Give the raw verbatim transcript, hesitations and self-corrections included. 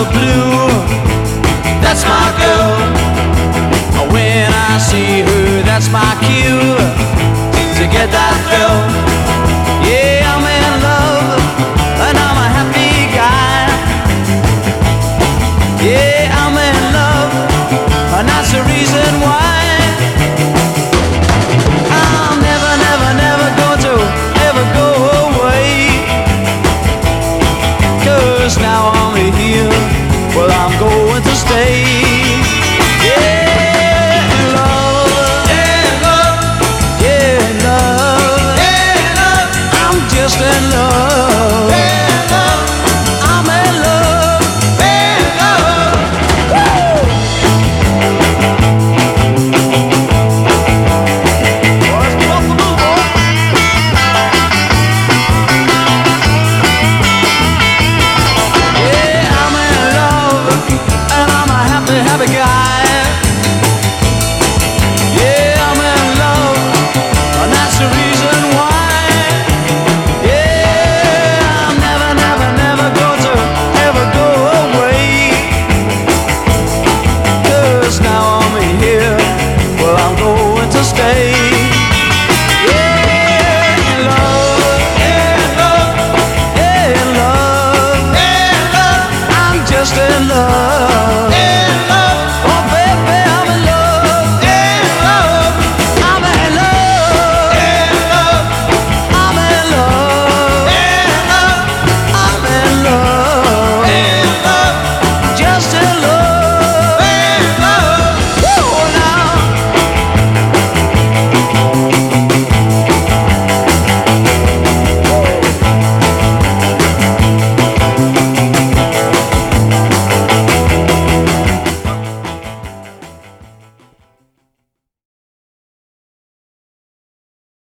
blue. That's my girl. When I see her, that's my cue to get that thrill. Yeah, I'm in love and I'm a happy guy. Yeah.